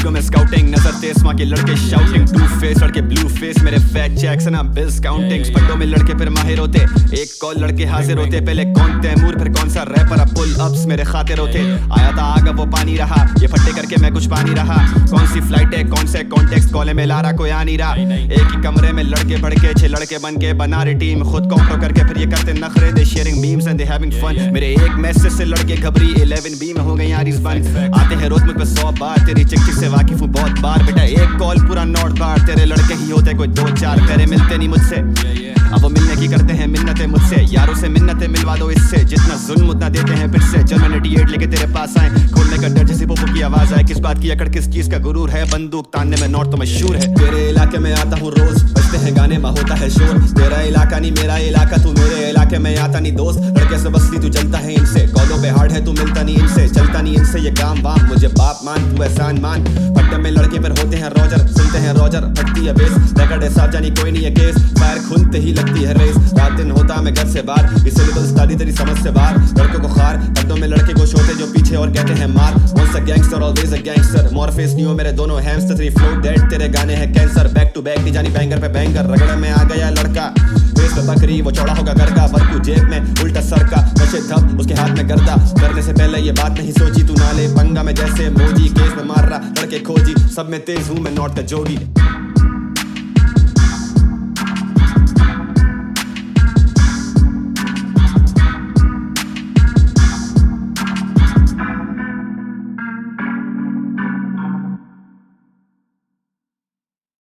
गलियों में स्काउटिंग, नजर तेज वहाँ के लड़के शाउटिंग, टू फेस लड़के ब्लू फेस, मेरे फैट चेक्स ना बिल्स काउंटिंग, पट्टों में लड़के फिर माहिर होते, एक कॉल लड़के हाजिर होते, पहले कौन तैमूर फिर कौन सा रैपर, अब पुल अप्स मेरे खातिर होते, आया था आग वो पानी रहा, ये फट्टे करके मैं कुछ पानी रहा, कौन सी फ्लाइट है कौन से कॉन्टेक्स्ट, कॉले में ला रहा कोई आ नहीं रहा, एक ही कमरे में लड़के बढ़ के 6 लड़के बन के बना रही टीम, खुद कॉम्प्रो करके फिर ये करते नखरे, they sharing memes and they having fun, मेरे एक मैसेज से लड़के घबरी 11 बी में हो गई यार इस बन, आते हैं रोज मुझ पे 100 बार, तेरी चिक चिक से वाकिफ हूँ बहुत बार, बेटा एक कॉल पूरा नॉट बार, तेरे लड़के ही होते कोई 2-4, तेरे मिलते नहीं मुझसे, अब वो मिलने की करते हैं मिन्नतें मुझसे, यारों से मिन्नतें मिलवा दो इससे, जितना जुल्म उतना देते हैं फिर से, जब मैंने D8 लेके तेरे पास आए, खोलने का डर जैसे पोपो की आवाज आए, किस बात की अकड़ किस चीज का गुरूर है, बंदूक तानने में नॉट तो मशहूर है, तेरे इलाके में आता हूँ रोज, बजते हैं गाने में होता है शोर, तेरा इलाका नहीं मेरा इलाका, तू मेरे इलाके में आता नहीं दोस्त, लड़के से बसती तू चलता है इनसे, कॉलों पे हार्ड है तू मिलता नहीं इनसे, चलता नहीं इनसे ये काम वाम, मुझे बाप मान तू एहसान मान, पट्टे में लड़के पर होते हैं रोजर, सुनते हैं रोजर फटती है बेस, रेकॉर्ड है साफ जानी कोई नहीं है केस, फायर खुलते ही लगती है रेस, रात दिन होता मैं घर से बाहर, इसलिए तो स्टादी तेरी समझ से बाहर, लड़कों को खार पट्टों में लड़के को शोते जो पीछे और कहते हैं मार, once a gangster always a gangster, Morpheus Neo मेरे दोनों hamster, 3 flow dead, तेरे गाने हैं कैंसर, बैक टू बैक नहीं जानी बैंगर पे बैंगर, रगड़े में आ गया लड़का, फेस पे बकरी वो चौड़ा होगा घर का, बरकू जेब में उल्टा सर का, नशे धप उसके हाथ में गर्दा, करने से पहले ये बात नहीं सोची, तू नाले पंगा में जैसे मोजी, केस में मार रहा लड़के खोजी, सब में तेज हूँ मैं नॉट द जोगी।